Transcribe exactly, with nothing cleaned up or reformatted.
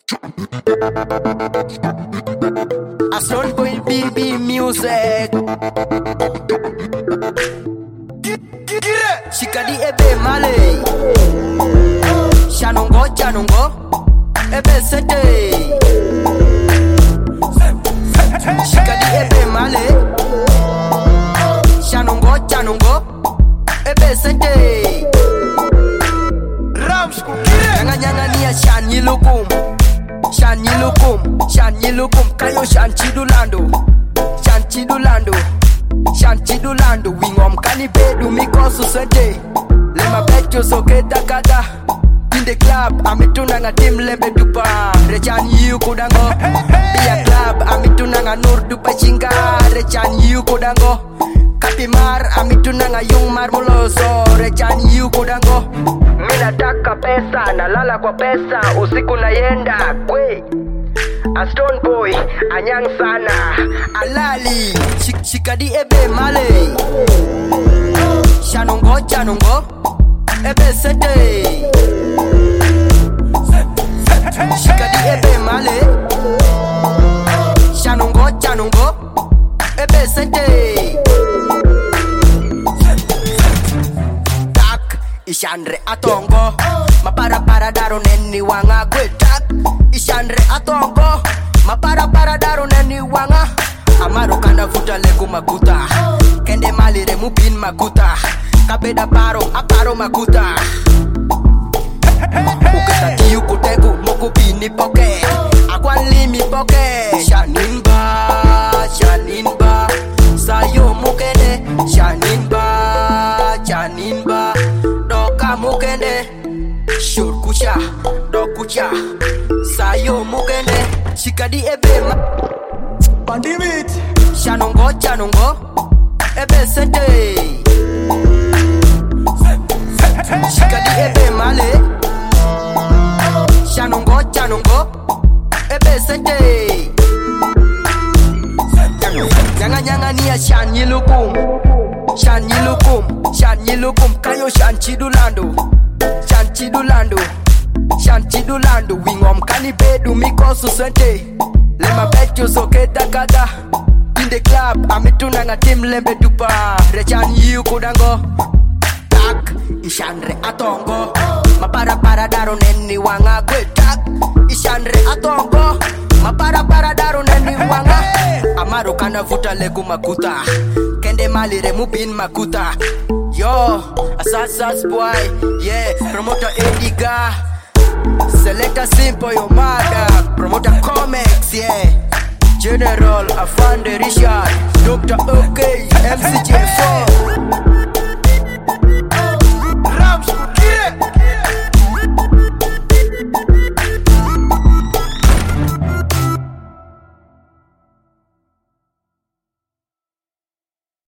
Aston Boy B B Music. Shikadi ebe male Shanongo chanongo ebe sete Shikadi ebe male Shanongo chanongo ebe sete Rams kukire Nyanga nyanga niya shan yilukum Shan yilukum Shan yilukum Kayo shan chidulando Shan chidulando Shan chidulando Wingom kani bedu mikosu sente Lema betyo soke takata In the club amitunanga tim lembe dupa Rechan yu kudango Bia club amitunanga nur dupa chinga Rechan yu kudango Kapimar amitunanga yung marmuloso Rechan yu kudango Mina taka pesa nalala kwa pesa usiku nayenda kwe Aston Boy anyang sana alali Shik shikadi ebe male Shanongo chanongo ebe sete Shikadi ebe male Shanongo chanongo ebe sete Tak ishanre atongo Mapara para daro neni wanga kwe tak Ishanre atongo Mapara para daro neni wanga Amaro kana vuta lego makuta Kende malire mubin makuta Kabeda paro aparo makuta Uketa kiyu kutegu muku bini poke Akwan limi poke Shaninba, shaninba Sayo mukende Shaninba, shaninba Doka mukende Shurkusha, dokucha Sayo mukende Shikadi ebe ma Pandimit Shanongo chanongo ebe sete Shikadi ebe male Shanongo chanongo ebe sete Nyanga nyanga niya shan yilukum Shan yilukum Shan yilukum Kayo shan chidulando Shan chidulando Shan chidulando Wingom kani bedu mikosu sente Lema betyo soke takata In the club amitunanga tim lembe dupa Rechan yu kudango Tak ishanre atongo Mapara para daro neni wanga kwe tak Ishanre atongo Mapara para daro neni wanga Amaro kana vuta legu makuta Kende malire mubin makuta Yo, Asasas boy Yeah, promoter Ediga Selector Simple yo mother Promoter Comics yeah General Afande Richard Doctor OK M C J four